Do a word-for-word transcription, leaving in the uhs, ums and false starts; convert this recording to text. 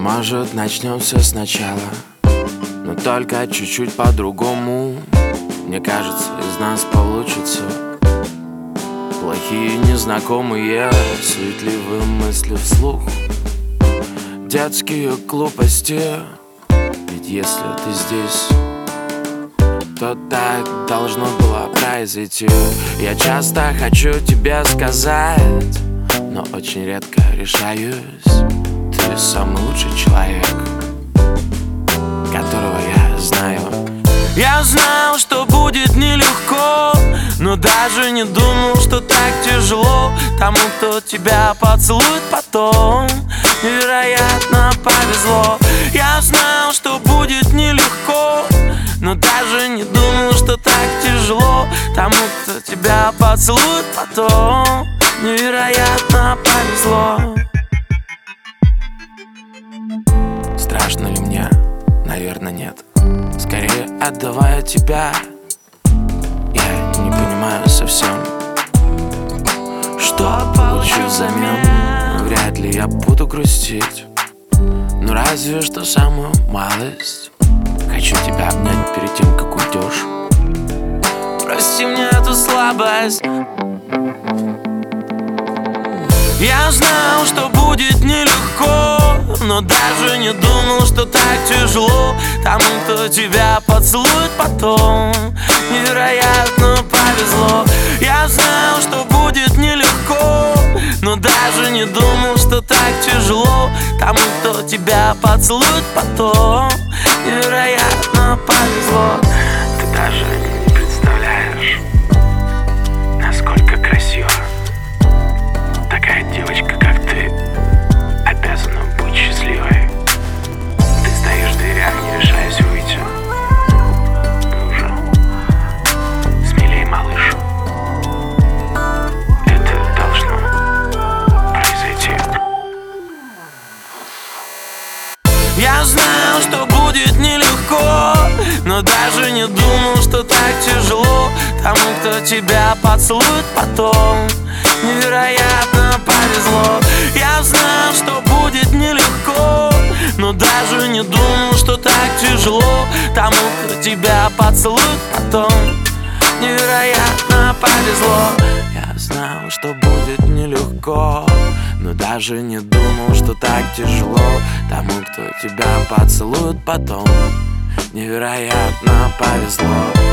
Может, начнем все сначала, но только чуть-чуть по-другому. Мне кажется, из нас получится плохие незнакомые, суетливые мысли вслух, детские глупости. Ведь если ты здесь, то так должно было произойти. Я часто хочу тебе сказать, но очень редко решаюсь. Ты самый лучший человек, которого я знаю. Я знал, что будет нелегко, но даже не думал, что так тяжело тому, кто тебя поцелует потом. Невероятно повезло. Я знал, что будет нелегко, но даже не думал, что так тяжело тому, кто тебя поцелует потом. Невероятно повезло. Страшно ли мне? Наверное, нет. Скорее отдавая тебя, я не понимаю совсем, что получу взамен. Вряд ли я буду грустить, ну разве что самую малость. Хочу тебя обнять перед тем, как уйдешь. Прости мне эту слабость. Я знал, что будет нелегко, но даже не думал, что так тяжело тому, кто тебя поцелует потом. Невероятно повезло. Я знал, что будет нелегко, но даже не думал, что так тяжело тому, кто тебя поцелует потом. Невероятно повезло. Ты даже не представляешь, насколько красиво такая девочка, как ты, обязана быть счастливой. Ты стоишь в дверях, не решаясь выйти. Ну же, смелей, малыш. Это должно произойти. Я знал, что будет нелегко, но даже не думал, что так тяжело тому, кто тебя поцелует потом. Невероятно повезло. Я знал, что будет нелегко, но даже не думал, что так тяжело тому, кто тебя поцелует потом. Невероятно повезло. Я знал, что будет нелегко, но даже не думал, что так тяжело тому, кто тебя поцелует потом. Невероятно повезло.